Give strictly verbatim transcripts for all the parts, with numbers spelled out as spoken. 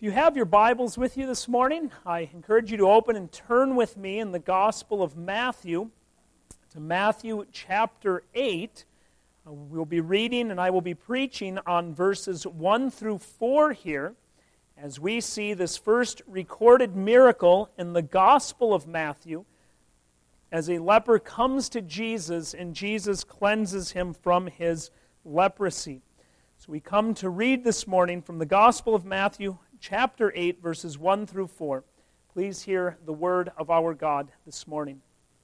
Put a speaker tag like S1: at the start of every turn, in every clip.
S1: you have your Bibles with you this morning, I encourage you to open and turn with me in the Gospel of Matthew to Matthew chapter eight. Uh, we'll be reading and I will be preaching on verses one through four here as we see this first recorded miracle in the Gospel of Matthew as a leper comes to Jesus and Jesus cleanses him from his leprosy. So we come to read this morning from the Gospel of Matthew chapter eight, verses one through four. Please hear the word of our God this morning.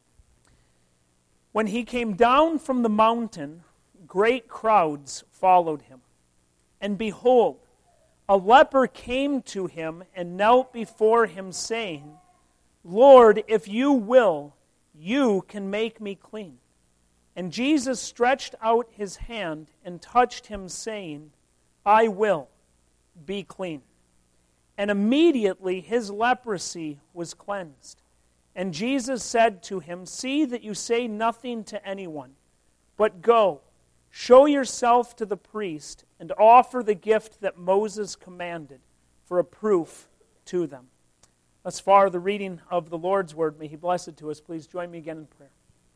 S1: When he came down from the mountain, great crowds followed him. And behold, a leper came to him and knelt before him, saying, Lord, if you will, you can make me clean. And Jesus stretched out his hand and touched him, saying, I will, be clean. And immediately his leprosy was cleansed. And Jesus said to him, See that you say nothing to anyone, but go, show yourself to the priest, and offer the gift that Moses commanded for a proof to them. Thus far, the reading of the Lord's word. May he bless it to us. Please join me again in prayer.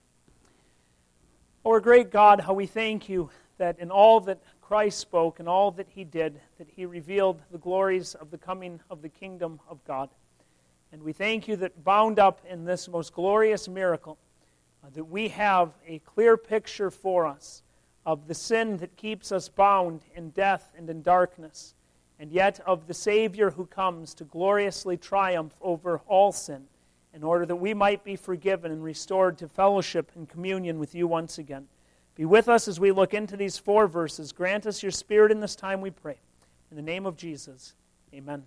S1: O our great God, how we thank you that in all that Christ spoke and all that he did, that he revealed the glories of the coming of the kingdom of God. And we thank you that bound up in this most glorious miracle, uh, that we have a clear picture for us of the sin that keeps us bound in death and in darkness, and yet of the Savior who comes to gloriously triumph over all sin, in order that we might be forgiven and restored to fellowship and communion with you once again. Be with us as we look into these four verses. Grant us your Spirit in this time, we pray. In the name of Jesus, amen.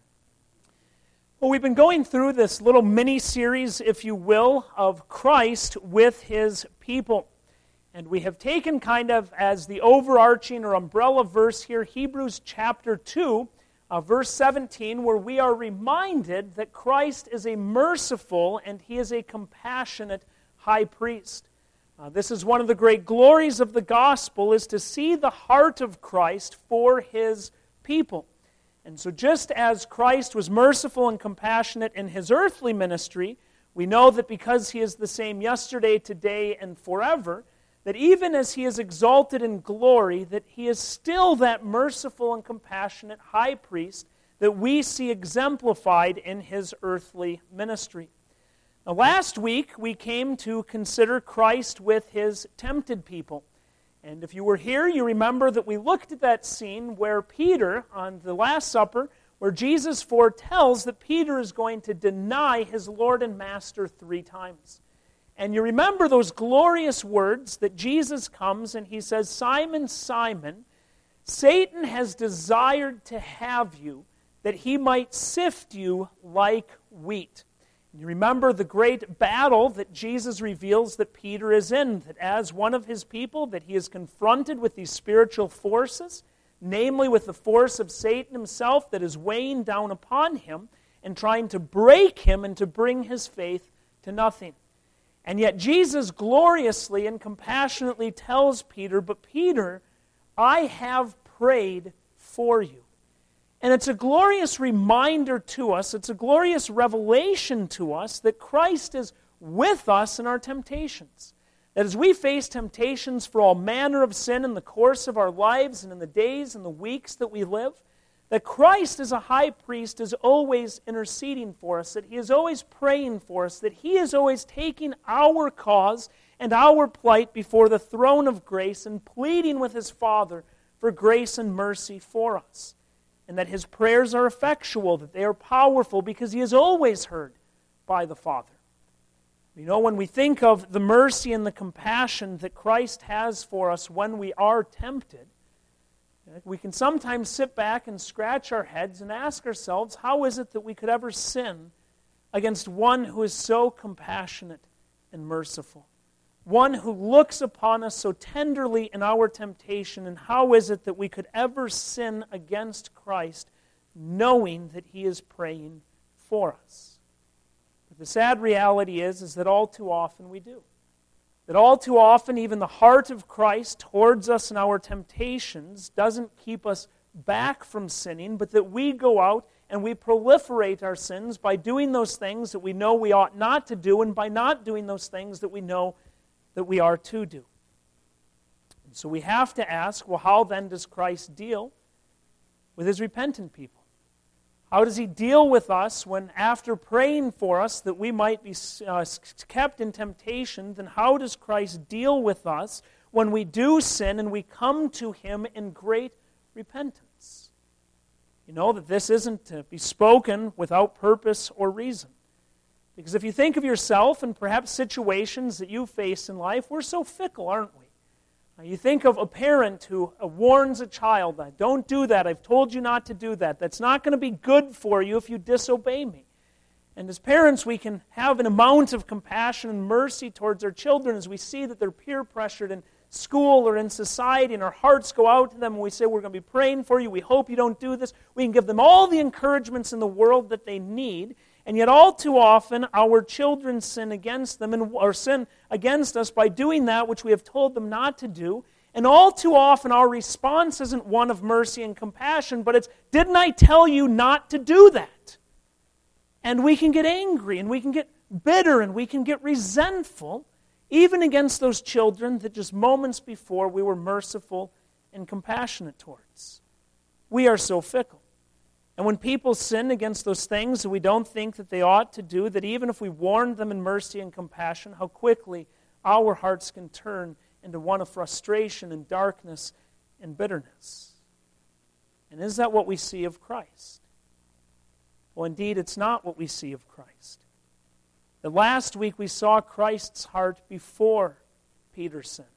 S1: Well, we've been going through this little mini-series, if you will, of Christ with his people. And we have taken kind of as the overarching or umbrella verse here, Hebrews chapter two, uh, verse seventeen, where we are reminded that Christ is a merciful and he is a compassionate high priest. Uh, this is one of the great glories of the gospel, is to see the heart of Christ for his people. And so just as Christ was merciful and compassionate in his earthly ministry, we know that because he is the same yesterday, today, and forever, that even as he is exalted in glory, that he is still that merciful and compassionate high priest that we see exemplified in his earthly ministry. Now, last week, we came to consider Christ with his tempted people. And if you were here, you remember that we looked at that scene where Peter, on the Last Supper, where Jesus foretells that Peter is going to deny his Lord and Master three times. And you remember those glorious words that Jesus comes and he says, Simon, Simon, Satan has desired to have you, that he might sift you like wheat. You remember the great battle that Jesus reveals that Peter is in, that as one of his people, that he is confronted with these spiritual forces, namely with the force of Satan himself that is weighing down upon him and trying to break him and to bring his faith to nothing. And yet Jesus gloriously and compassionately tells Peter, but Peter, I have prayed for you. And it's a glorious reminder to us, it's a glorious revelation to us that Christ is with us in our temptations. That as we face temptations for all manner of sin in the course of our lives and in the days and the weeks that we live, that Christ as a high priest is always interceding for us, that he is always praying for us, that he is always taking our cause and our plight before the throne of grace and pleading with his Father for grace and mercy for us. And that his prayers are effectual, that they are powerful, because he is always heard by the Father. You know, when we think of the mercy and the compassion that Christ has for us when we are tempted, we can sometimes sit back and scratch our heads and ask ourselves, how is it that we could ever sin against one who is so compassionate and merciful? One who looks upon us so tenderly in our temptation, and how is it that we could ever sin against Christ knowing that he is praying for us? But the sad reality is, is that all too often we do. That all too often even the heart of Christ towards us in our temptations doesn't keep us back from sinning, but that we go out and we proliferate our sins by doing those things that we know we ought not to do, and by not doing those things that we know that we are to do. And so we have to ask, well, how then does Christ deal with his repentant people? How does he deal with us when, after praying for us that we might be uh, kept in temptation, then how does Christ deal with us when we do sin and we come to him in great repentance? You know that this isn't to be spoken without purpose or reason. Because if you think of yourself and perhaps situations that you face in life, we're so fickle, aren't we? You think of a parent who warns a child, don't do that, I've told you not to do that. That's not going to be good for you if you disobey me. And as parents, we can have an amount of compassion and mercy towards our children as we see that they're peer pressured in school or in society, and our hearts go out to them and we say, we're going to be praying for you, we hope you don't do this. We can give them all the encouragements in the world that they need. And yet all too often, our children sin against them, and, or sin against us by doing that which we have told them not to do. And all too often, our response isn't one of mercy and compassion, but it's, didn't I tell you not to do that? And we can get angry, and we can get bitter, and we can get resentful, even against those children that just moments before we were merciful and compassionate towards. We are so fickle. And when people sin against those things that we don't think that they ought to do, that even if we warn them in mercy and compassion, how quickly our hearts can turn into one of frustration and darkness and bitterness. And is that what we see of Christ? Well, indeed, it's not what we see of Christ. The last week we saw Christ's heart before Peter sinned.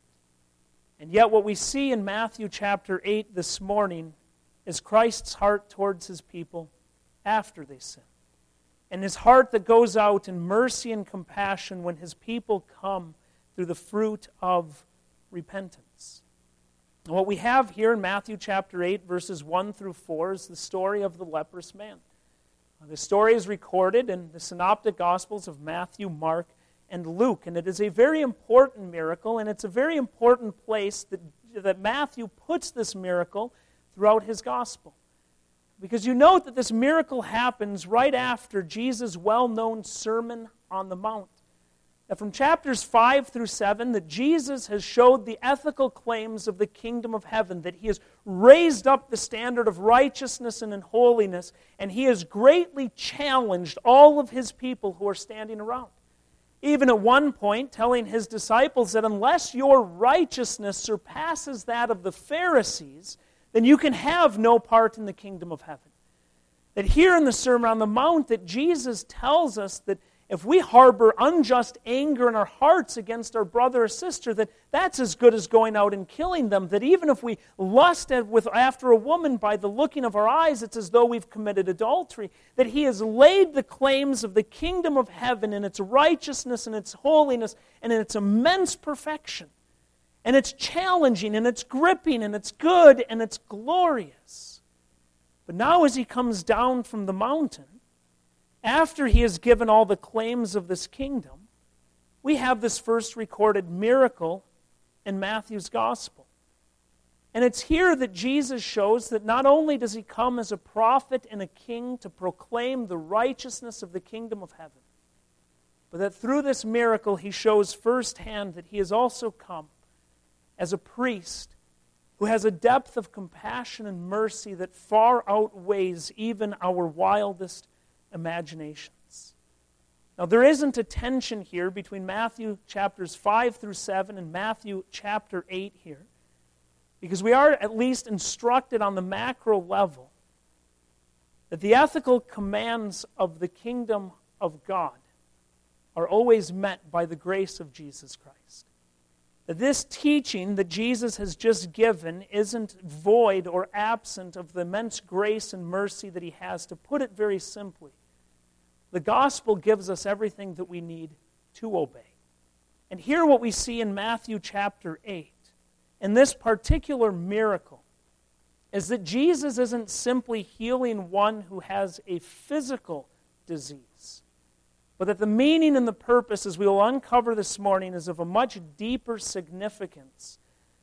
S1: And yet what we see in Matthew chapter eight this morning is Christ's heart towards his people after they sin. And his heart that goes out in mercy and compassion when his people come through the fruit of repentance. And what we have here in Matthew chapter eight, verses one through four, is the story of the leprous man. The story is recorded in the Synoptic Gospels of Matthew, Mark, and Luke. And it is a very important miracle, and it's a very important place that, that Matthew puts this miracle throughout his gospel. Because you note that this miracle happens right after Jesus' well-known Sermon on the Mount. That from chapters five through seven, that Jesus has showed the ethical claims of the kingdom of heaven, that he has raised up the standard of righteousness and in holiness, and he has greatly challenged all of his people who are standing around. Even at one point, telling his disciples that unless your righteousness surpasses that of the Pharisees, then you can have no part in the kingdom of heaven. That here in the Sermon on the Mount, that Jesus tells us that if we harbor unjust anger in our hearts against our brother or sister, that that's as good as going out and killing them. That even if we lust with, after a woman by the looking of our eyes, it's as though we've committed adultery. That he has laid the claims of the kingdom of heaven in its righteousness and its holiness and in its immense perfection. And it's challenging, and it's gripping, and it's good, and it's glorious. But now as he comes down from the mountain, after he has given all the claims of this kingdom, we have this first recorded miracle in Matthew's gospel. And it's here that Jesus shows that not only does he come as a prophet and a king to proclaim the righteousness of the kingdom of heaven, but that through this miracle he shows firsthand that he has also come as a priest who has a depth of compassion and mercy that far outweighs even our wildest imaginations. Now, there isn't a tension here between Matthew chapters five through seven and Matthew chapter eight here, because we are at least instructed on the macro level that the ethical commands of the kingdom of God are always met by the grace of Jesus Christ. That this teaching that Jesus has just given isn't void or absent of the immense grace and mercy that he has. To put it very simply, the gospel gives us everything that we need to obey. And here what we see in Matthew chapter eight, in this particular miracle, is that Jesus isn't simply healing one who has a physical disease, but that the meaning and the purpose, as we will uncover this morning, is of a much deeper significance.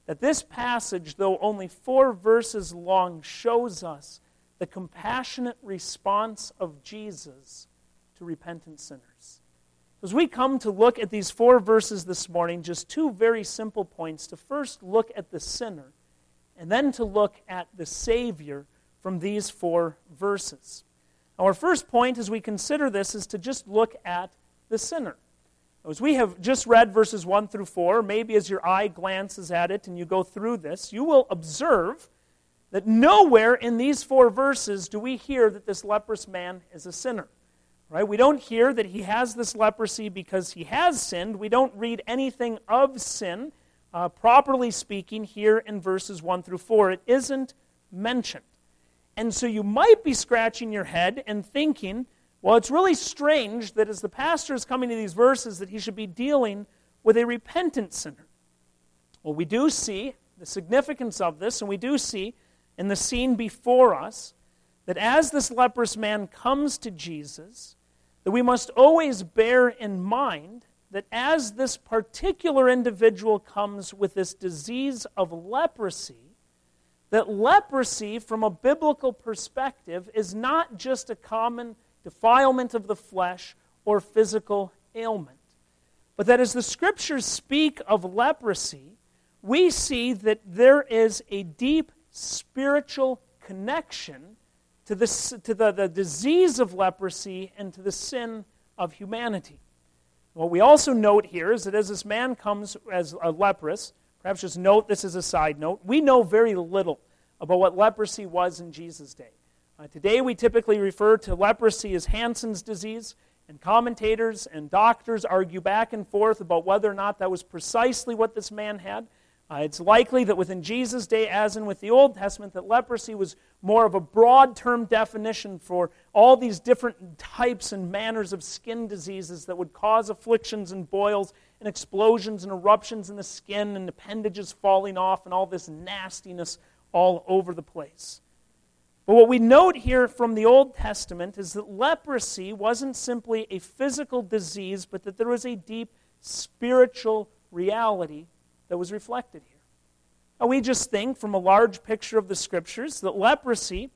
S1: that this passage, though only four verses long, shows us the compassionate response of Jesus to repentant sinners. As we come to look at these four verses this morning, just two very simple points. To first look at the sinner, and then to look at the Savior from these four verses. Our first point as we consider this is to just look at the sinner. As we have just read verses one through four, maybe as your eye glances at it and you go through this, you will observe that nowhere in these four verses do we hear that this leprous man is a sinner. Right? We don't hear that he has this leprosy because he has sinned. We don't read anything of sin, uh, properly speaking, here in verses one through four. It isn't mentioned. And so you might be scratching your head and thinking, well, it's really strange that as the pastor is coming to these verses that he should be dealing with a repentant sinner. Well, we do see the significance of this, and we do see in the scene before us that as this leprous man comes to Jesus, that we must always bear in mind that as this particular individual comes with this disease of leprosy, that leprosy, from a biblical perspective, is not just a common defilement of the flesh or physical ailment, but that as the Scriptures speak of leprosy, we see that there is a deep spiritual connection to, the, to the, the disease of leprosy and to the sin of humanity. What we also note here is that as this man comes as a leprous, perhaps just note this as a side note, we know very little about what leprosy was in Jesus' day. Uh, today we typically refer to leprosy as Hansen's disease, and commentators and doctors argue back and forth about whether or not that was precisely what this man had. Uh, it's likely that within Jesus' day, as in with the Old Testament, that leprosy was more of a broad-term definition for all these different types and manners of skin diseases that would cause afflictions and boils and explosions and eruptions in the skin and appendages falling off and all this nastiness all over the place. But what we note here from the Old Testament is that leprosy wasn't simply a physical disease, but that there was a deep spiritual reality that was reflected here. Now, we just think from a large picture of the Scriptures that leprosy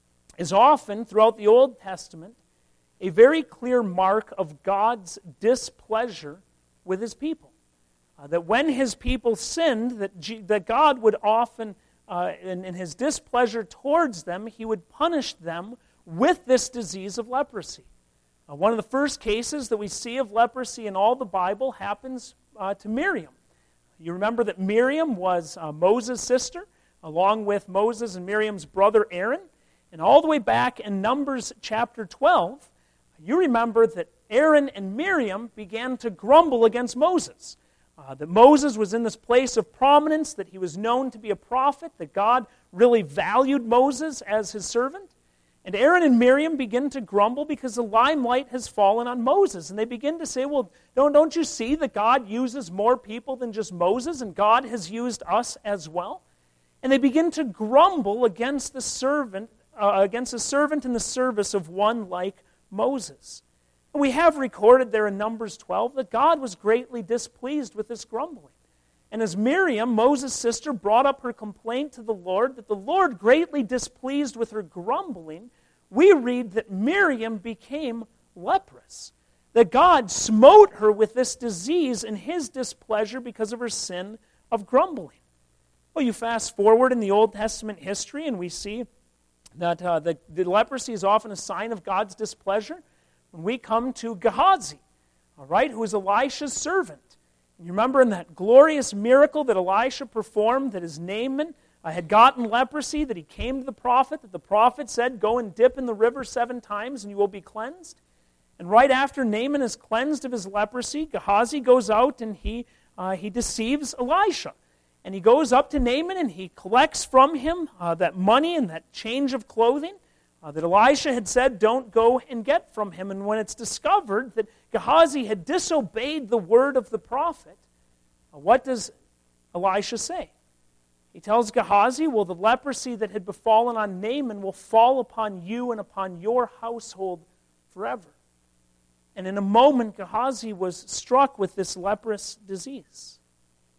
S1: is often, throughout the Old Testament, a very clear mark of God's displeasure with His people. Uh, that when His people sinned, that, G- that God would often, uh, in, in His displeasure towards them, He would punish them with this disease of leprosy. Uh, one of the first cases that we see of leprosy in all the Bible happens uh, to Miriam. You remember that Miriam was uh, Moses' sister, along with Moses and Miriam's brother Aaron. And all the way back in Numbers chapter twelve, you remember that Aaron and Miriam began to grumble against Moses. Uh, that Moses was in this place of prominence, that he was known to be a prophet, that God really valued Moses as his servant. And Aaron and Miriam begin to grumble because the limelight has fallen on Moses. And they begin to say, well, don't, don't you see that God uses more people than just Moses, and God has used us as well? And they begin to grumble against the servant, uh, against the servant in the service of one like Moses. And we have recorded there in Numbers twelve that God was greatly displeased with this grumbling. And as Miriam, Moses' sister, brought up her complaint to the Lord, that the Lord, greatly displeased with her grumbling, we read that Miriam became leprous. That God smote her with this disease in His displeasure because of her sin of grumbling. Well, you fast forward in the Old Testament history, and we see that uh, the, the leprosy is often a sign of God's displeasure. When we come to Gehazi, all right, who is Elisha's servant. You remember in that glorious miracle that Elisha performed, that his Naaman uh, had gotten leprosy, that he came to the prophet, that the prophet said, go and dip in the river seven times and you will be cleansed. And right after Naaman is cleansed of his leprosy, Gehazi goes out and he, uh, he deceives Elisha. And he goes up to Naaman and he collects from him uh, that money and that change of clothing uh, that Elisha had said, don't go and get from him. And when it's discovered that Gehazi had disobeyed the word of the prophet, uh, what does Elisha say? He tells Gehazi, well, the leprosy that had befallen on Naaman will fall upon you and upon your household forever. And in a moment, Gehazi was struck with this leprous disease.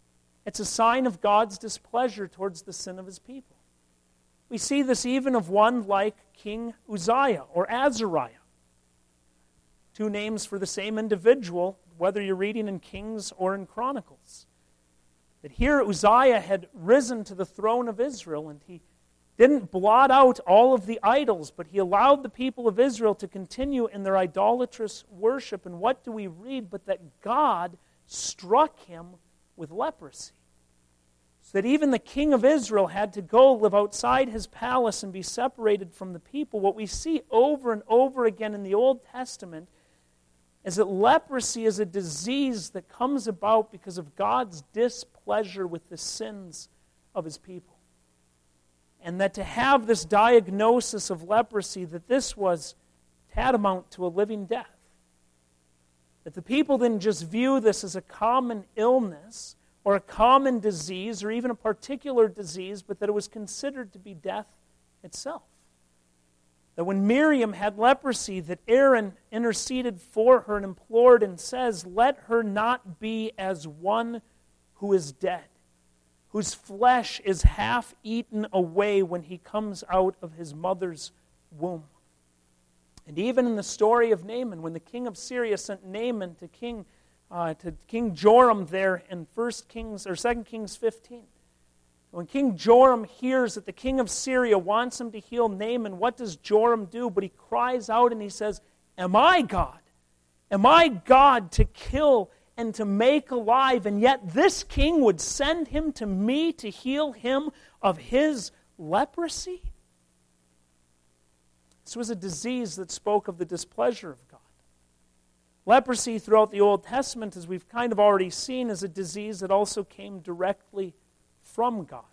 S1: It's a sign of God's displeasure towards the sin of his people. We see this even of one like King Uzziah or Azariah. Two names for the same individual, whether you're reading in Kings or in Chronicles. That here Uzziah had risen to the throne of Israel, and he didn't blot out all of the idols, but he allowed the people of Israel to continue in their idolatrous worship. And what do we read? But that God struck him with leprosy. So that even the king of Israel had to go live outside his palace and be separated from the people. What we see over and over again in the Old Testament is that leprosy is a disease that comes about because of God's displeasure with the sins of his people. And that to have this diagnosis of leprosy, that this was tantamount to a living death. That the people didn't just view this as a common illness or a common disease or even a particular disease, but that it was considered to be death itself. That when Miriam had leprosy, that Aaron interceded for her and implored and says, "Let her not be as one who is dead, whose flesh is half eaten away when he comes out of his mother's womb." And even in the story of Naaman, when the king of Syria sent Naaman to King uh, to King Joram there in First Kings or Second Kings fifteen, when King Joram hears that the king of Syria wants him to heal Naaman, what does Joram do? But he cries out and he says, "Am I God? Am I God to kill and to make alive? And yet this king would send him to me to heal him of his leprosy?" This was a disease that spoke of the displeasure of God. Leprosy throughout the Old Testament, as we've kind of already seen, is a disease that also came directly from God.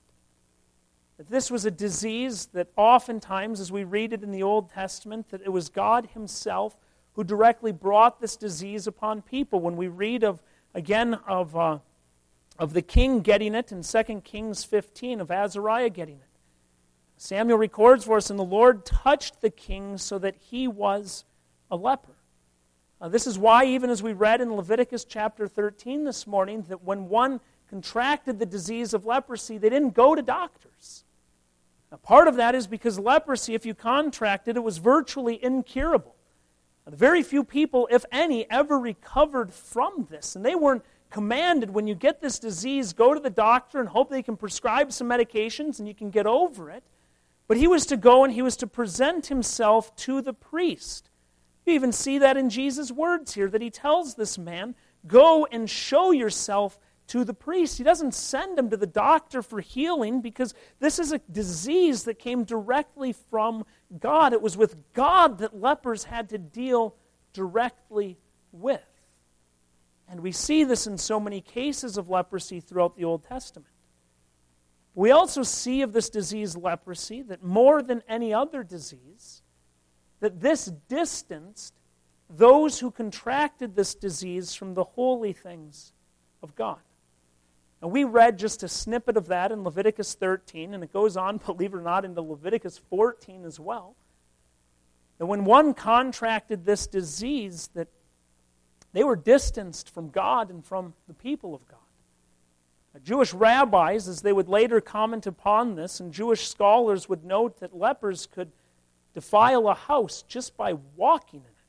S1: That this was a disease that oftentimes, as we read it in the Old Testament, that it was God himself who directly brought this disease upon people. When we read of, again, of, uh, of the king getting it in Second Kings fifteen, of Azariah getting it, Samuel records for us, "And the Lord touched the king so that he was a leper." Uh, this is why, even as we read in Leviticus chapter thirteen this morning, that when one contracted the disease of leprosy, they didn't go to doctors. Now, part of that is because leprosy, if you contracted, it was virtually incurable. Now, very few people, if any, ever recovered from this. And they weren't commanded, when you get this disease, go to the doctor and hope they can prescribe some medications and you can get over it. But he was to go and he was to present himself to the priest. You even see that in Jesus' words here, that he tells this man, "Go and show yourself to the priest." He doesn't send him to the doctor for healing, because this is a disease that came directly from God. It was with God that lepers had to deal directly with. And we see this in so many cases of leprosy throughout the Old Testament. We also see of this disease, leprosy, that more than any other disease, that this distanced those who contracted this disease from the holy things of God. And we read just a snippet of that in Leviticus thirteen, and it goes on, believe it or not, into Leviticus fourteen as well. That when one contracted this disease, that they were distanced from God and from the people of God. Now, Jewish rabbis, as they would later comment upon this, and Jewish scholars would note that lepers could defile a house just by walking in it.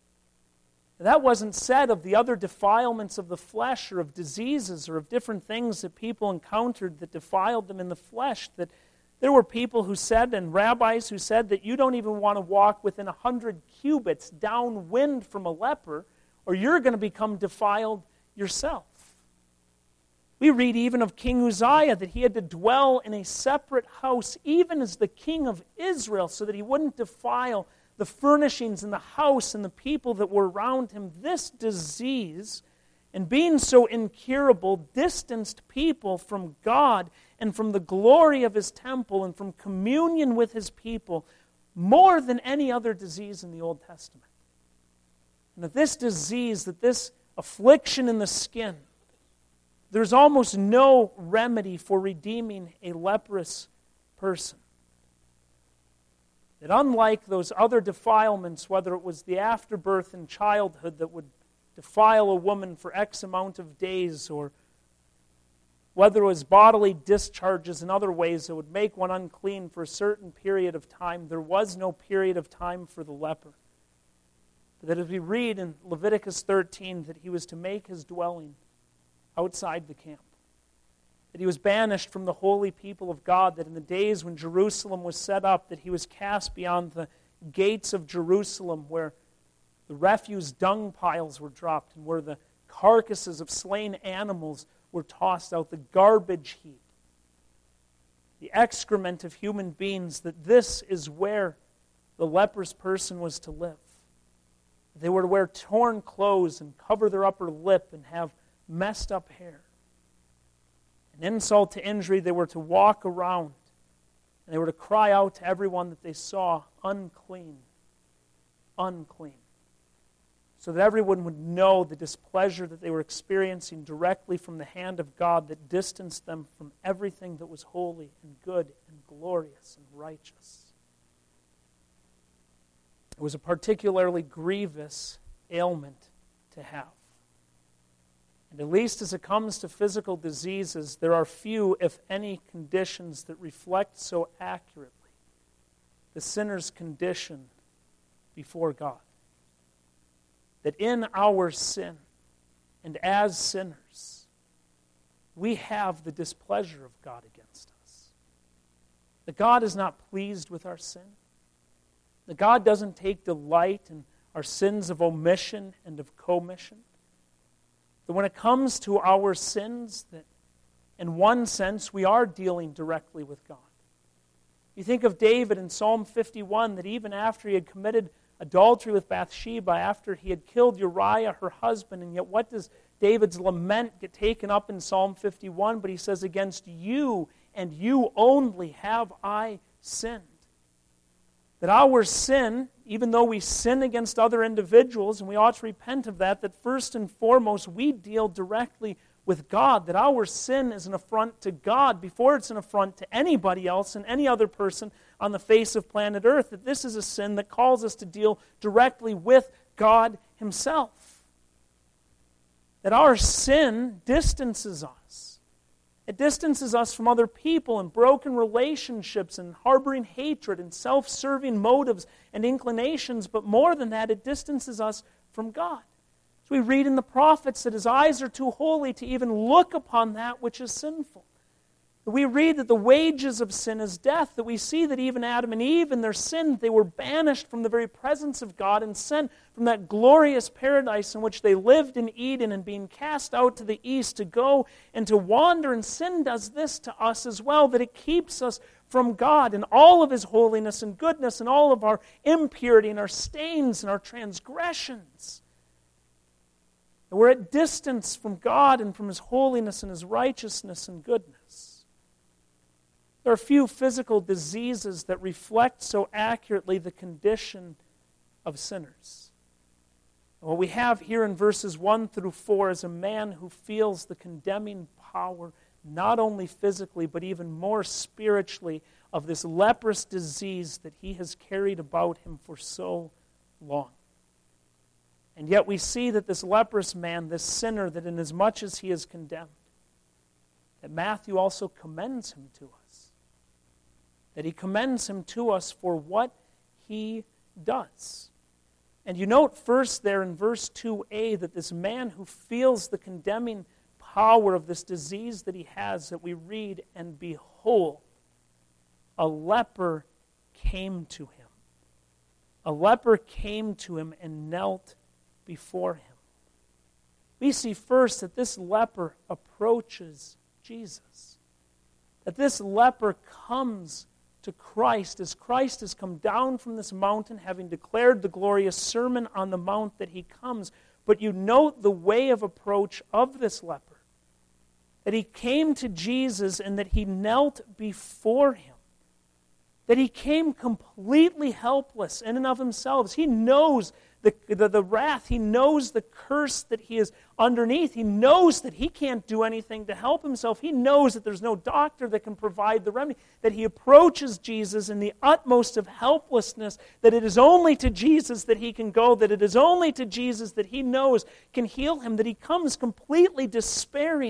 S1: That wasn't said of the other defilements of the flesh or of diseases or of different things that people encountered that defiled them in the flesh. That there were people who said, and rabbis who said, that you don't even want to walk within a hundred cubits downwind from a leper, or you're going to become defiled yourself. We read even of King Uzziah that he had to dwell in a separate house, even as the king of Israel, so that he wouldn't defile the furnishings in the house and the people that were around him. This disease, and being so incurable, distanced people from God and from the glory of his temple and from communion with his people more than any other disease in the Old Testament. And that this disease, that this affliction in the skin, there's almost no remedy for redeeming a leprous person. That unlike those other defilements, whether it was the afterbirth in childhood that would defile a woman for X amount of days, or whether it was bodily discharges in other ways that would make one unclean for a certain period of time, there was no period of time for the leper. But that as we read in Leviticus thirteen, that he was to make his dwelling outside the camp. That he was banished from the holy people of God, that in the days when Jerusalem was set up, that he was cast beyond the gates of Jerusalem where the refuse dung piles were dropped and where the carcasses of slain animals were tossed out, the garbage heap, the excrement of human beings, that this is where the leprous person was to live. They were to wear torn clothes and cover their upper lip and have messed up hair. An insult to injury, they were to walk around and they were to cry out to everyone that they saw, unclean, unclean. So that everyone would know the displeasure that they were experiencing directly from the hand of God that distanced them from everything that was holy and good and glorious and righteous. It was a particularly grievous ailment to have. And at least as it comes to physical diseases, there are few, if any, conditions that reflect so accurately the sinner's condition before God. That in our sin, and as sinners, we have the displeasure of God against us. That God is not pleased with our sin. That God doesn't take delight in our sins of omission and of commission. That when it comes to our sins, that in one sense we are dealing directly with God. You think of David in Psalm fifty-one, that even after he had committed adultery with Bathsheba, after he had killed Uriah, her husband, and yet what does David's lament get taken up in Psalm fifty-one? But he says, against you and you only have I sinned. That our sin, even though we sin against other individuals, and we ought to repent of that, that first and foremost we deal directly with God, that our sin is an affront to God before it's an affront to anybody else and any other person on the face of planet Earth, that this is a sin that calls us to deal directly with God Himself. That our sin distances us. It distances us from other people and broken relationships and harboring hatred and self-serving motives and inclinations, but more than that, it distances us from God. So we read in the prophets that His eyes are too holy to even look upon that which is sinful. We read that the wages of sin is death, that we see that even Adam and Eve in their sin, they were banished from the very presence of God and sent from that glorious paradise in which they lived in Eden and being cast out to the east to go and to wander. And sin does this to us as well, that it keeps us from God and all of His holiness and goodness and all of our impurity and our stains and our transgressions. We're at distance from God and from His holiness and His righteousness and goodness. There are few physical diseases that reflect so accurately the condition of sinners. What we have here in verses one through four is a man who feels the condemning power, not only physically, but even more spiritually, of this leprous disease that he has carried about him for so long. And yet we see that this leprous man, this sinner, that inasmuch as he is condemned, that Matthew also commends him to us. That he commends him to us for what he does. And you note first there in verse two a that this man who feels the condemning power of this disease that he has, that we read, and behold, a leper came to him. A leper came to him and knelt before him. We see first that this leper approaches Jesus. That this leper comes to Christ as Christ has come down from this mountain, having declared the glorious Sermon on the Mount, that he comes. But you note the way of approach of this leper. That he came to Jesus and that he knelt before him. That he came completely helpless in and of himself. He knows the, the, the wrath. He knows the curse that he is underneath. He knows that he can't do anything to help himself. He knows that there's no doctor that can provide the remedy. That he approaches Jesus in the utmost of helplessness. That it is only to Jesus that he can go. That it is only to Jesus that he knows can heal him. That he comes completely despairing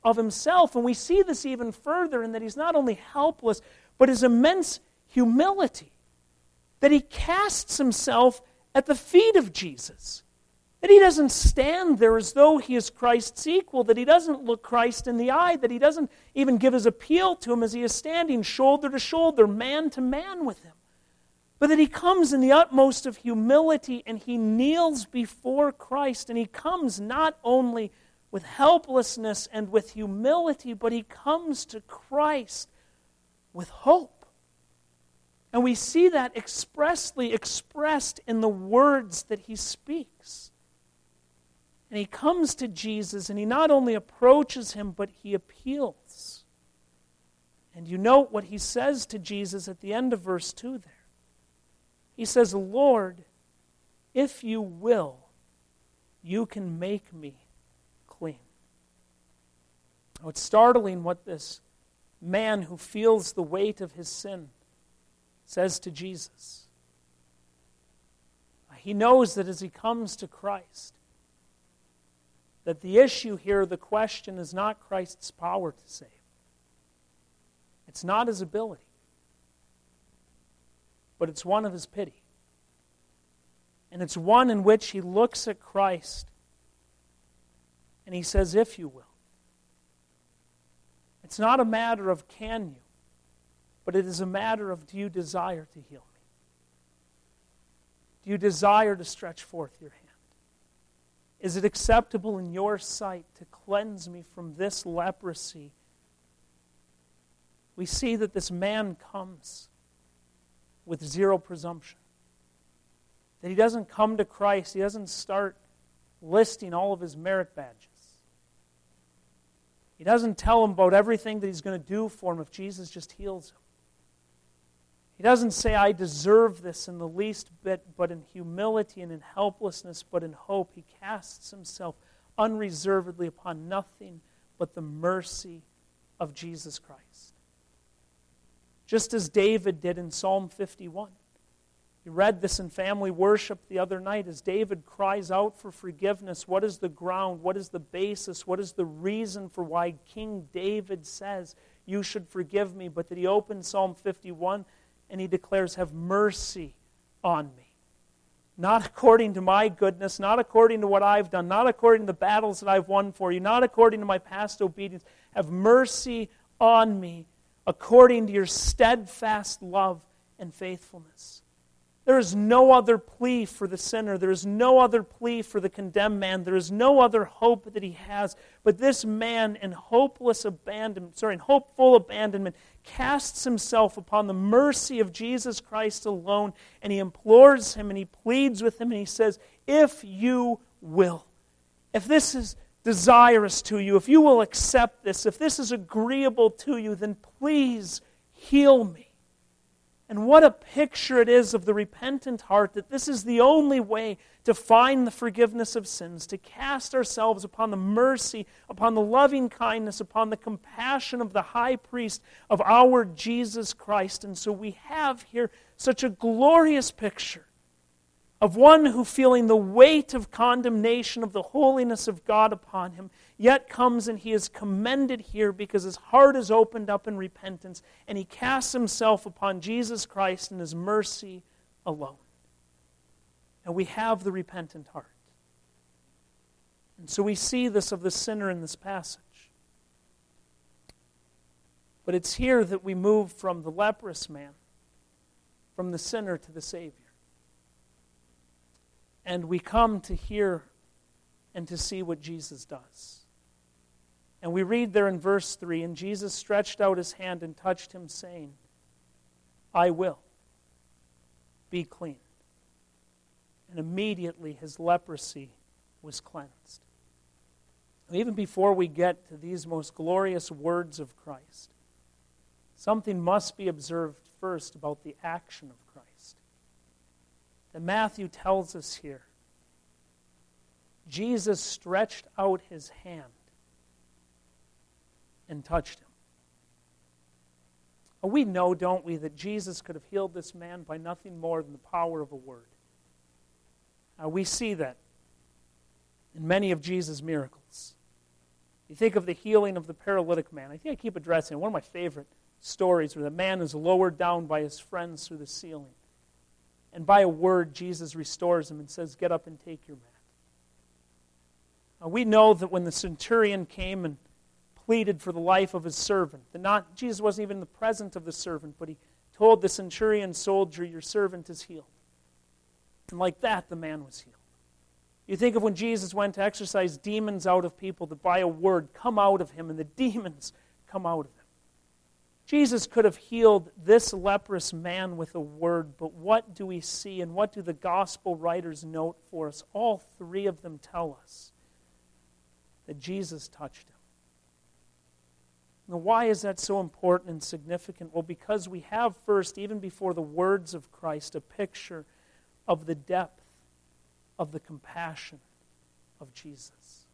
S1: of himself. And we see this even further in that he's not only helpless, but his immense humility. That he casts himself at the feet of Jesus. That he doesn't stand there as though he is Christ's equal, that he doesn't look Christ in the eye, that he doesn't even give his appeal to him as he is standing shoulder to shoulder, man to man with him. But that he comes in the utmost of humility and he kneels before Christ, and he comes not only with helplessness and with humility, but he comes to Christ with hope. And we see that expressly expressed in the words that he speaks. And he comes to Jesus, and he not only approaches him, but he appeals. And you note what he says to Jesus at the end of verse two there. He says, Lord, if you will, you can make me clean. Now, it's startling what this man who feels the weight of his sin says to Jesus. He knows that as he comes to Christ, that the issue here, the question, is not Christ's power to save. It's not his ability. But it's one of his pity. And it's one in which he looks at Christ and he says, if you will. It's not a matter of can you, but it is a matter of do you desire to heal me? Do you desire to stretch forth your hand? Is it acceptable in your sight to cleanse me from this leprosy? We see that this man comes with zero presumption. That he doesn't come to Christ, he doesn't start listing all of his merit badges. He doesn't tell him about everything that he's going to do for him if Jesus just heals him. He doesn't say, I deserve this in the least bit, but in humility and in helplessness, but in hope, he casts himself unreservedly upon nothing but the mercy of Jesus Christ. Just as David did in Psalm fifty-one. We read this in family worship the other night as David cries out for forgiveness. What is the ground? What is the basis? What is the reason for why King David says, you should forgive me? But that he opens Psalm fifty-one and he declares, have mercy on me. Not according to my goodness, not according to what I've done, not according to the battles that I've won for you, not according to my past obedience. Have mercy on me according to your steadfast love and faithfulness. There is no other plea for the sinner. There is no other plea for the condemned man. There is no other hope that he has. But this man in hopeless abandonment, sorry, in hopeful abandonment, casts himself upon the mercy of Jesus Christ alone, and he implores him and he pleads with him and he says, if you will, if this is desirous to you, if you will accept this, if this is agreeable to you, then please heal me. And what a picture it is of the repentant heart, that this is the only way to find the forgiveness of sins, to cast ourselves upon the mercy, upon the loving kindness, upon the compassion of the high priest of our Jesus Christ. And so we have here such a glorious picture of one who, feeling the weight of condemnation of the holiness of God upon him, yet comes and he is commended here because his heart is opened up in repentance and he casts himself upon Jesus Christ and his mercy alone. And we have the repentant heart. And so we see this of the sinner in this passage. But it's here that we move from the leprous man, from the sinner to the Savior. And we come to hear and to see what Jesus does. And we read there in verse three, and Jesus stretched out his hand and touched him, saying, I will. Be clean. And immediately his leprosy was cleansed. Even before we get to these most glorious words of Christ, something must be observed first about the action of Christ. And Matthew tells us here, Jesus stretched out his hand and touched him. Well, we know, don't we, that Jesus could have healed this man by nothing more than the power of a word. Uh, we see that in many of Jesus' miracles. You think of the healing of the paralytic man. I think I keep addressing it. One of my favorite stories where the man is lowered down by his friends through the ceiling. And by a word, Jesus restores him and says, get up and take your mat. Now, we know that when the centurion came and pleaded for the life of his servant, that not Jesus wasn't even in the presence of the servant, but he told the centurion soldier, your servant is healed. And like that, the man was healed. You think of when Jesus went to exorcise demons out of people, that by a word come out of him, and the demons come out of him. Jesus could have healed this leprous man with a word, but what do we see, and what do the gospel writers note for us? All three of them tell us that Jesus touched him. Now, why is that so important and significant? Well, because we have first, even before the words of Christ, a picture of the depth of the compassion of Jesus.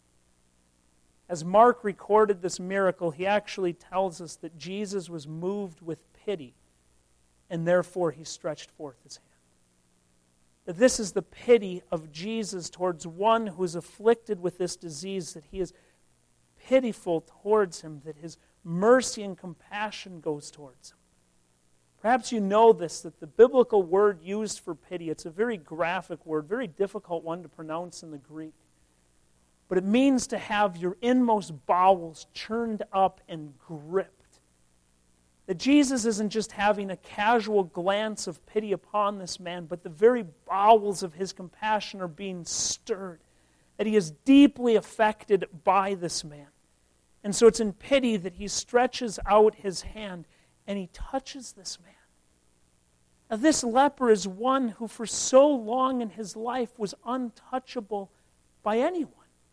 S1: As Mark recorded this miracle, he actually tells us that Jesus was moved with pity, and therefore he stretched forth his hand. That this is the pity of Jesus towards one who is afflicted with this disease, that he is pitiful towards him, that his mercy and compassion goes towards him. Perhaps you know this, that the biblical word used for pity, it's a very graphic word, very difficult one to pronounce in the Greek. But it means to have your inmost bowels churned up and gripped. That Jesus isn't just having a casual glance of pity upon this man, but the very bowels of his compassion are being stirred. That he is deeply affected by this man. And so it's in pity that he stretches out his hand and he touches this man. Now, this leper is one who for so long in his life was untouchable by anyone.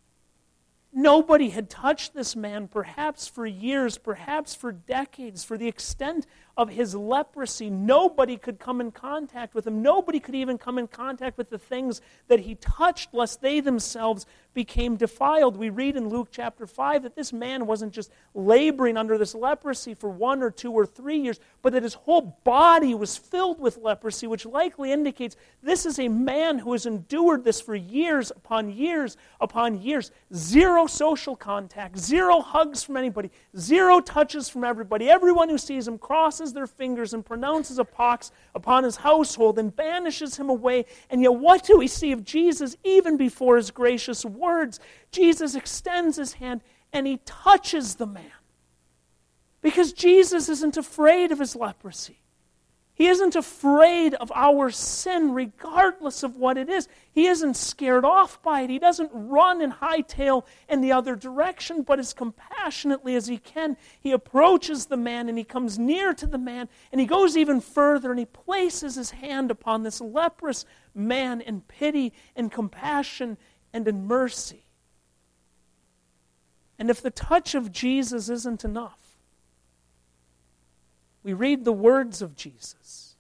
S1: Nobody had touched this man, perhaps for years, perhaps for decades. For the extent of his leprosy, nobody could come in contact with him. Nobody could even come in contact with the things that he touched, lest they themselves became defiled. We read in Luke chapter five that this man wasn't just laboring under this leprosy for one or two or three years, but that his whole body was filled with leprosy, which likely indicates this is a man who has endured this for years upon years upon years. Zero social contact, zero hugs from anybody, zero touches from everybody. Everyone who sees him crosses their fingers and pronounces a pox upon his household and banishes him away. And yet what do we see of Jesus even before his gracious words? Jesus extends his hand and he touches the man. Because Jesus isn't afraid of his leprosy. He isn't afraid of our sin, regardless of what it is. He isn't scared off by it. He doesn't run and hightail in the other direction, but as compassionately as he can, he approaches the man and he comes near to the man and he goes even further and he places his hand upon this leprous man in pity and compassion and in mercy. And if the touch of Jesus isn't enough, we read the words of Jesus.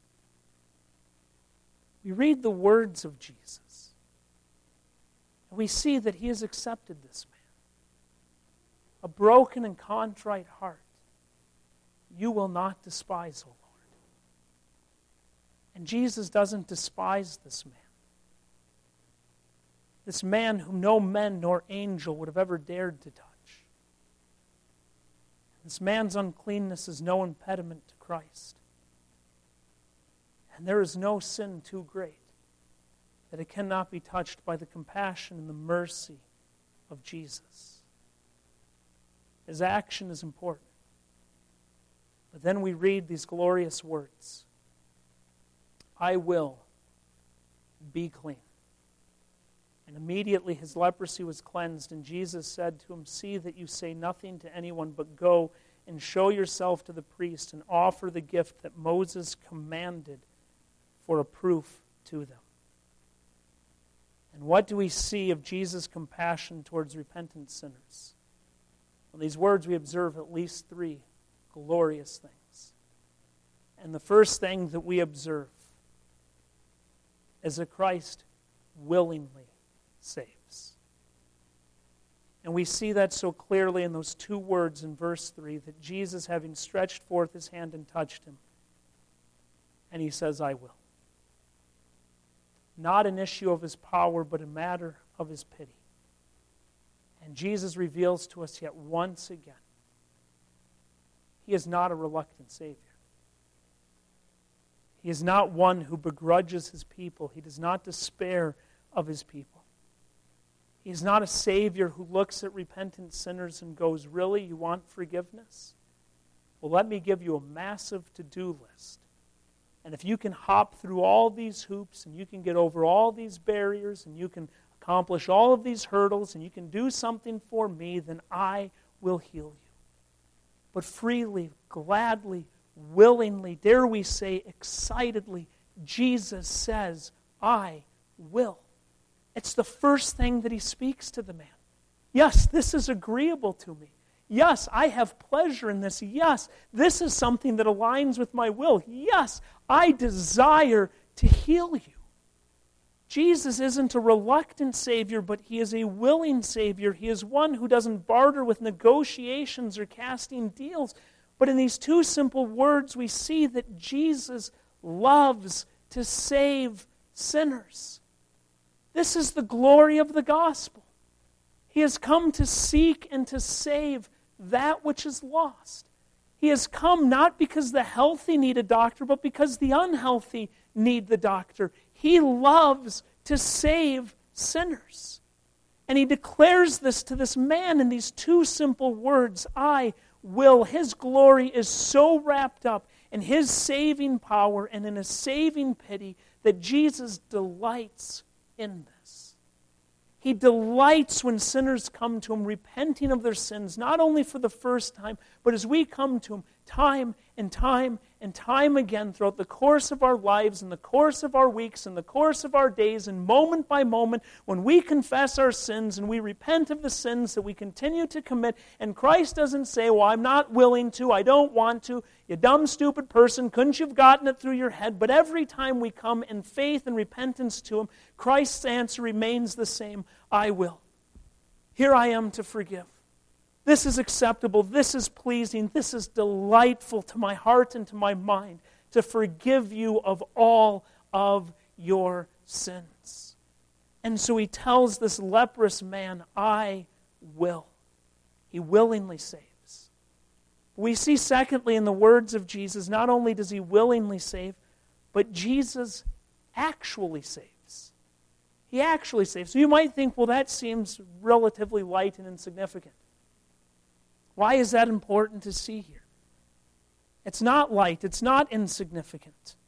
S1: We read the words of Jesus. And we see that he has accepted this man. A broken and contrite heart you will not despise, O Lord. And Jesus doesn't despise this man. This man whom no man nor angel would have ever dared to touch. This man's uncleanness is no impediment to Christ. And there is no sin too great that it cannot be touched by the compassion and the mercy of Jesus. His action is important. But then we read these glorious words. I will be clean. And immediately his leprosy was cleansed, and Jesus said to him, see that you say nothing to anyone, but go and show yourself to the priest and offer the gift that Moses commanded for a proof to them. And what do we see of Jesus' compassion towards repentant sinners? In these words we observe at least three glorious things. And the first thing that we observe is that Christ willingly saves. And we see that so clearly in those two words in verse three, that Jesus, having stretched forth his hand and touched him, and he says, I will. Not an issue of his power, but a matter of his pity. And Jesus reveals to us yet once again, He is not a reluctant Savior. He is not one who begrudges His people. He does not despair of His people. He is not a Savior who looks at repentant sinners and goes, really, you want forgiveness? Well, let me give you a massive to-do list. And if you can hop through all these hoops and you can get over all these barriers and you can accomplish all of these hurdles and you can do something for me, then I will heal you. But freely, gladly, willingly, dare we say excitedly, Jesus says, I will. It's the first thing that He speaks to the man. Yes, this is agreeable to me. Yes, I have pleasure in this. Yes, this is something that aligns with my will. Yes, I desire to heal you. Jesus isn't a reluctant Savior, but He is a willing Savior. He is one who doesn't barter with negotiations or casting deals. But in these two simple words, we see that Jesus loves to save sinners. This is the glory of the gospel. He has come to seek and to save that which is lost. He has come not because the healthy need a doctor, but because the unhealthy need the doctor. He loves to save sinners. And He declares this to this man in these two simple words, I will. His glory is so wrapped up in His saving power and in His saving pity that Jesus delights in this. He delights when sinners come to Him, repenting of their sins, not only for the first time, but as we come to Him time and time and time again throughout the course of our lives, in the course of our weeks, in the course of our days, and moment by moment, when we confess our sins and we repent of the sins that we continue to commit, and Christ doesn't say, well, I'm not willing to, I don't want to, you dumb, stupid person, couldn't you have gotten it through your head? But every time we come in faith and repentance to Him, Christ's answer remains the same, I will. Here I am to forgive. This is acceptable, this is pleasing, this is delightful to my heart and to my mind to forgive you of all of your sins. And so He tells this leprous man, I will. He willingly saves. We see secondly in the words of Jesus, not only does He willingly save, but Jesus actually saves. He actually saves. So you might think, well, that seems relatively light and insignificant. Why is that important to see here? It's not light, it's not insignificant.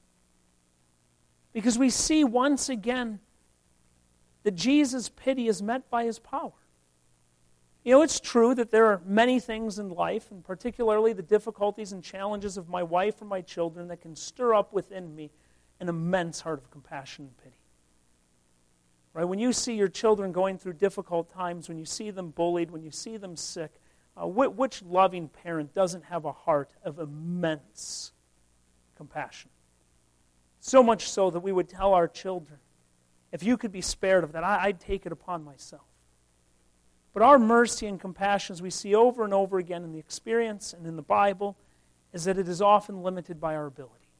S1: Because we see once again that Jesus' pity is met by His power. You know, it's true that there are many things in life, and particularly the difficulties and challenges of my wife or my children, that can stir up within me an immense heart of compassion and pity. Right? When you see your children going through difficult times, when you see them bullied, when you see them sick, Uh, which loving parent doesn't have a heart of immense compassion? So much so that we would tell our children, if you could be spared of that, I, I'd take it upon myself. But our mercy and compassion, as we see over and over again in the experience and in the Bible, is that it is often limited by our ability.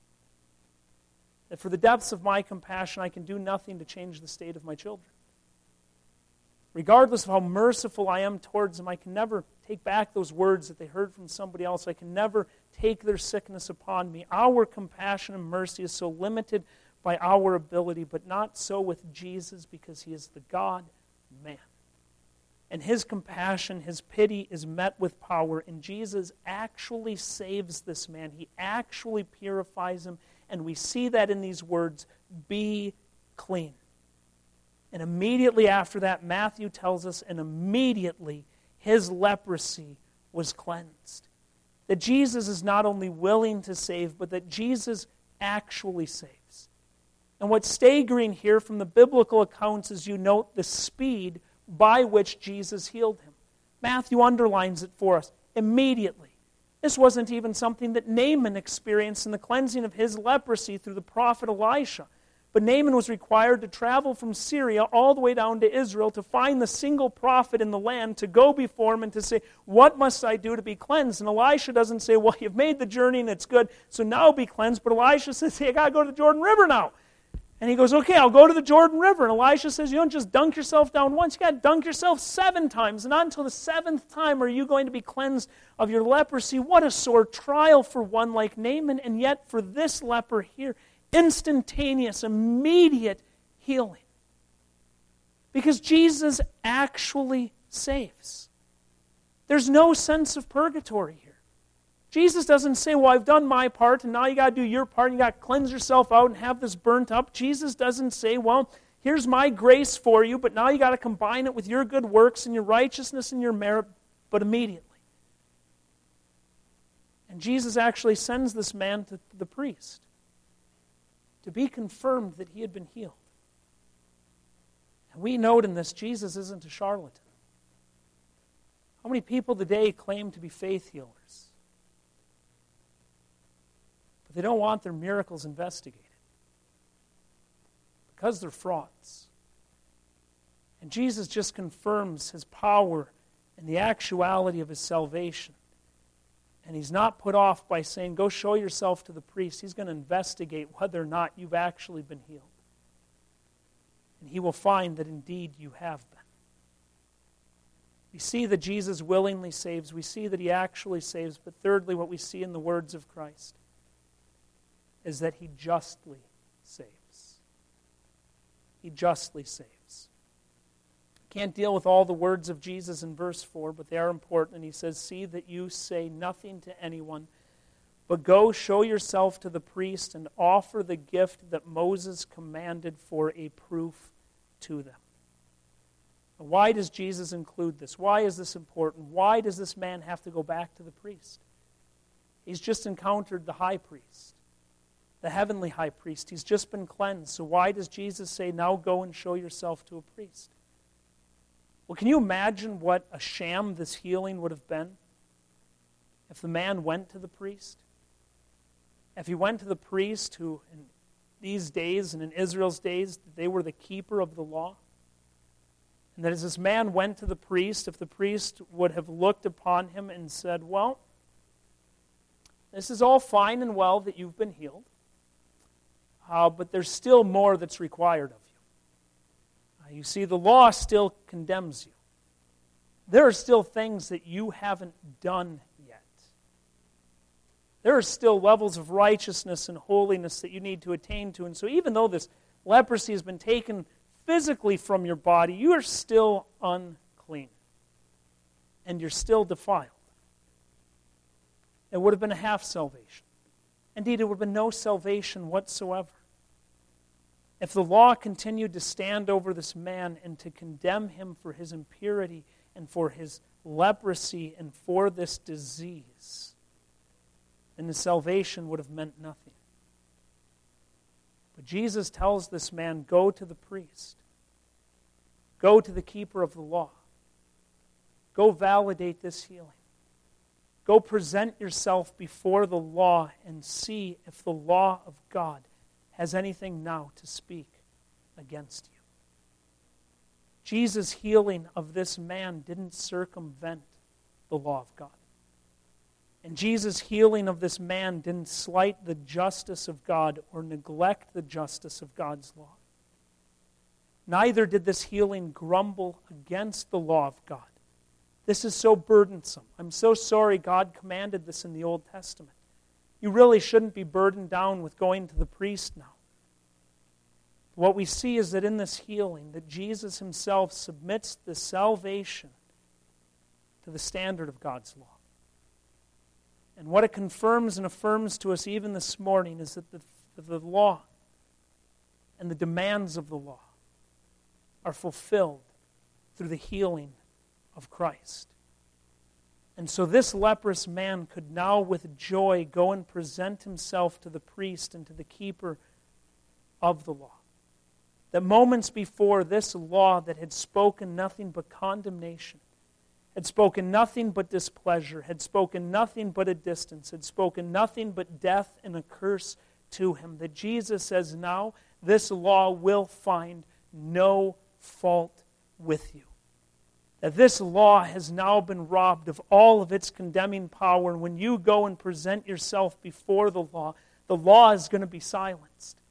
S1: That for the depths of my compassion, I can do nothing to change the state of my children. Regardless of how merciful I am towards them, I can never take back those words that they heard from somebody else. I can never take their sickness upon me. Our compassion and mercy is so limited by our ability, but not so with Jesus, because He is the God-man. And His compassion, His pity is met with power, and Jesus actually saves this man. He actually purifies him, and we see that in these words, be clean. And immediately after that, Matthew tells us, and immediately his leprosy was cleansed. That Jesus is not only willing to save, but that Jesus actually saves. And what's staggering here from the biblical accounts is you note the speed by which Jesus healed him. Matthew underlines it for us, immediately. This wasn't even something that Naaman experienced in the cleansing of his leprosy through the prophet Elisha. But Naaman was required to travel from Syria all the way down to Israel to find the single prophet in the land to go before him and to say, what must I do to be cleansed? And Elisha doesn't say, well, you've made the journey and it's good, so now be cleansed. But Elisha says, hey, I got to go to the Jordan River now. And he goes, okay, I'll go to the Jordan River. And Elisha says, you don't just dunk yourself down once, you got to dunk yourself seven times. And not until the seventh time are you going to be cleansed of your leprosy. What a sore trial for one like Naaman. And yet for this leper here, instantaneous, immediate healing. Because Jesus actually saves. There's no sense of purgatory here. Jesus doesn't say, well, I've done my part, and now you got to do your part, and you got to cleanse yourself out and have this burnt up. Jesus doesn't say, well, here's my grace for you, but now you got to combine it with your good works and your righteousness and your merit, but immediately. And Jesus actually sends this man to the priest to be confirmed that he had been healed. And we note in this, Jesus isn't a charlatan. How many people today claim to be faith healers? But they don't want their miracles investigated because they're frauds. And Jesus just confirms his power and the actuality of his salvation. And he's not put off by saying, go show yourself to the priest. He's going to investigate whether or not you've actually been healed. And he will find that indeed you have been. We see that Jesus willingly saves. We see that he actually saves. But thirdly, what we see in the words of Christ is that he justly saves. He justly saves. Can't deal with all the words of Jesus in verse four, but they are important. And he says, see that you say nothing to anyone, but go show yourself to the priest and offer the gift that Moses commanded for a proof to them. Now, why does Jesus include this? Why is this important? Why does this man have to go back to the priest? He's just encountered the high priest, the heavenly high priest. He's just been cleansed. So why does Jesus say, now go and show yourself to a priest? Well, can you imagine what a sham this healing would have been if the man went to the priest? If he went to the priest who in these days and in Israel's days, they were the keeper of the law. And that as this man went to the priest, if the priest would have looked upon him and said, well, this is all fine and well that you've been healed. Uh, but there's still more that's required of you. Uh, you see, the law still condemns you. There are still things that you haven't done yet. There are still levels of righteousness and holiness that you need to attain to. And so even though this leprosy has been taken physically from your body, you are still unclean. And you're still defiled. It would have been a half salvation. Indeed, it would have been no salvation whatsoever if the law continued to stand over this man and to condemn him for his impurity and for his leprosy and for this disease. Then the salvation would have meant nothing. But Jesus tells this man, go to the priest. Go to the keeper of the law. Go validate this healing. Go present yourself before the law and see if the law of God has anything now to speak against you. Jesus' healing of this man didn't circumvent the law of God. And Jesus' healing of this man didn't slight the justice of God or neglect the justice of God's law. Neither did this healing grumble against the law of God. This is so burdensome. I'm so sorry God commanded this in the Old Testament. You really shouldn't be burdened down with going to the priest now. What we see is that in this healing, that Jesus himself submits the salvation to the standard of God's law. And what it confirms and affirms to us even this morning is that the, the law and the demands of the law are fulfilled through the healing of Christ. And so this leprous man could now with joy go and present himself to the priest and to the keeper of the law. That moments before, this law that had spoken nothing but condemnation, had spoken nothing but displeasure, had spoken nothing but a distance, had spoken nothing but death and a curse to him, that Jesus says, now this law will find no fault with you. That this law has now been robbed of all of its condemning power, and when you go and present yourself before the law, the law is going to be silenced.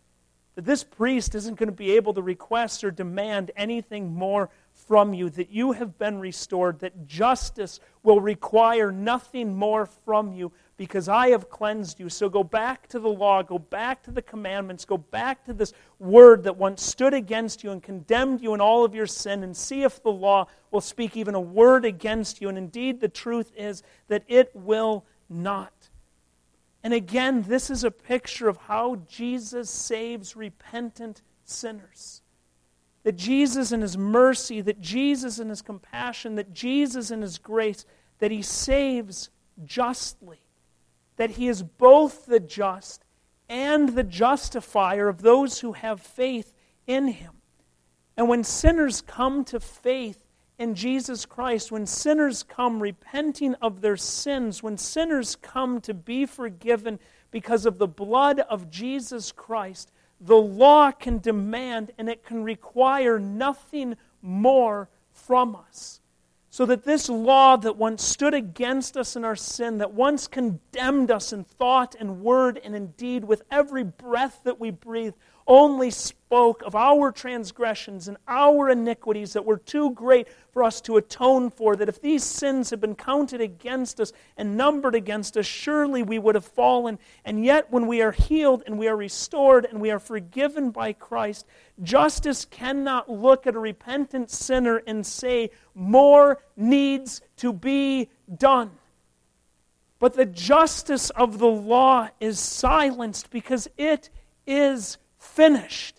S1: That this priest isn't going to be able to request or demand anything more from you, that you have been restored, that justice will require nothing more from you because I have cleansed you. So go back to the law, go back to the commandments, go back to this word that once stood against you and condemned you in all of your sin, and see if the law will speak even a word against you. And indeed, the truth is that it will not. And again, this is a picture of how Jesus saves repentant sinners. That Jesus in His mercy, that Jesus in His compassion, that Jesus in His grace, that He saves justly. That He is both the just and the justifier of those who have faith in Him. And when sinners come to faith in Jesus Christ, when sinners come repenting of their sins, when sinners come to be forgiven because of the blood of Jesus Christ, the law can demand and it can require nothing more from us. So that this law that once stood against us in our sin, that once condemned us in thought and word and in deed, with every breath that we breathed, only spoke of our transgressions and our iniquities that were too great for us to atone for, that if these sins had been counted against us and numbered against us, surely we would have fallen. And yet when we are healed and we are restored and we are forgiven by Christ, justice cannot look at a repentant sinner and say, more needs to be done. But the justice of the law is silenced because it is finished.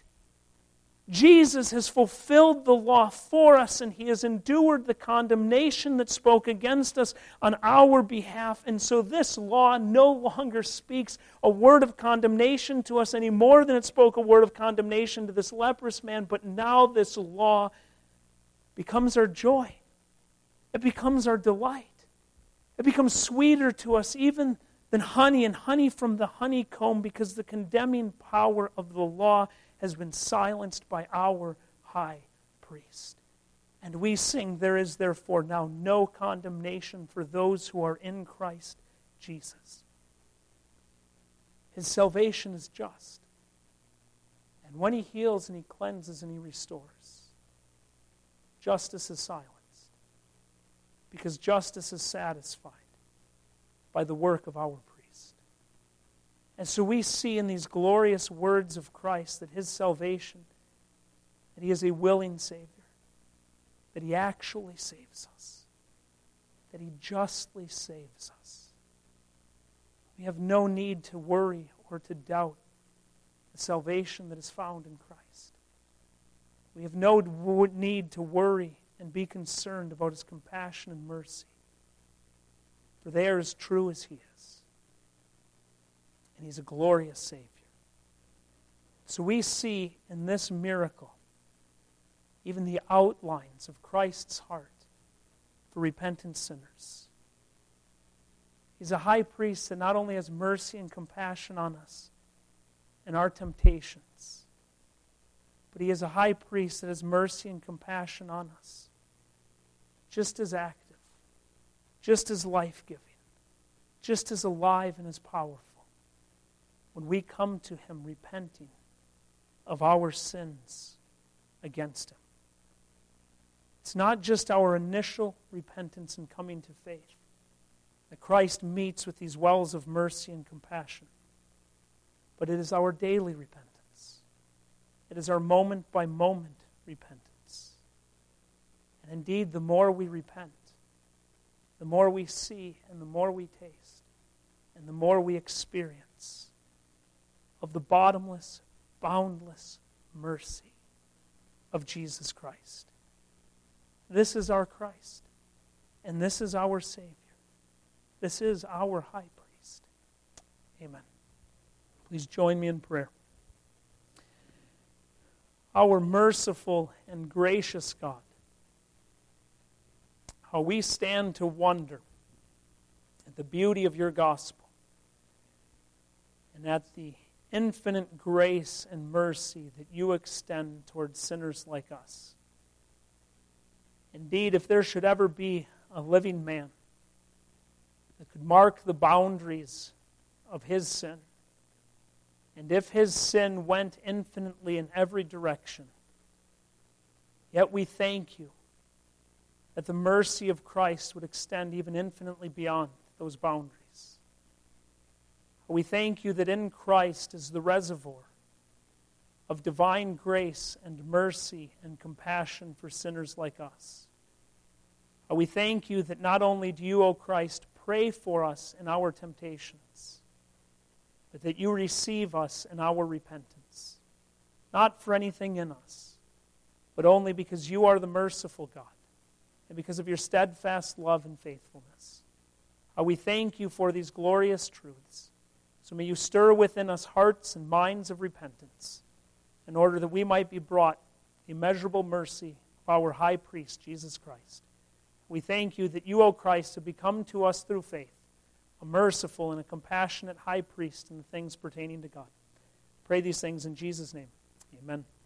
S1: Jesus has fulfilled the law for us, and He has endured the condemnation that spoke against us on our behalf. And so this law no longer speaks a word of condemnation to us any more than it spoke a word of condemnation to this leprous man. But now this law becomes our joy. It becomes our delight. It becomes sweeter to us even than honey and honey from the honeycomb, because the condemning power of the law has been silenced by our high priest. And we sing, there is therefore now no condemnation for those who are in Christ Jesus. His salvation is just. And when He heals and He cleanses and He restores, justice is silenced. Because justice is satisfied by the work of our priest. And so we see in these glorious words of Christ that His salvation, that He is a willing Savior, that He actually saves us, that He justly saves us. We have no need to worry or to doubt the salvation that is found in Christ. We have no need to worry and be concerned about His compassion and mercy, for they are as true as He is. And He's a glorious Savior. So we see in this miracle even the outlines of Christ's heart for repentant sinners. He's a high priest that not only has mercy and compassion on us and our temptations, but He is a high priest that has mercy and compassion on us, just as active, just as life-giving, just as alive and as powerful, when we come to Him repenting of our sins against Him. It's not just our initial repentance and coming to faith that Christ meets with these wells of mercy and compassion, but it is our daily repentance. It is our moment-by-moment repentance. And indeed, the more we repent, the more we see and the more we taste and the more we experience of the bottomless, boundless mercy of Jesus Christ. This is our Christ, and this is our Savior. This is our high priest. Amen. Please join me in prayer. Our merciful and gracious God, how we stand to wonder at the beauty of Your gospel and at the infinite grace and mercy that You extend towards sinners like us. Indeed, if there should ever be a living man that could mark the boundaries of his sin And if his sin went infinitely in every direction, yet we thank you that the mercy of Christ would extend even infinitely beyond those boundaries. We thank you that in Christ is the reservoir of divine grace and mercy and compassion for sinners like us. We thank you that not only do you, O Christ, pray for us in our temptations, but that you receive us in our repentance, not for anything in us, but only because you are the merciful God and because of your steadfast love and faithfulness. We thank you for these glorious truths. So may you stir within us hearts and minds of repentance in order that we might be brought the immeasurable mercy of our high priest, Jesus Christ. We thank you that you, O Christ, have become to us through faith a merciful and a compassionate high priest in the things pertaining to God. Pray these things in Jesus' name. Amen.